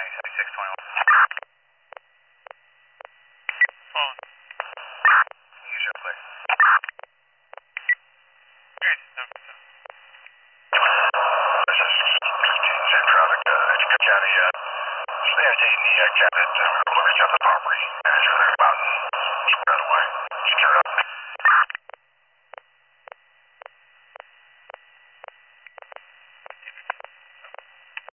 Phone. Use your clear. Good. No, This is same traffic, Edgewood County, taking the cabinet, we'll reach out to the property manager there about right away. Secure it up.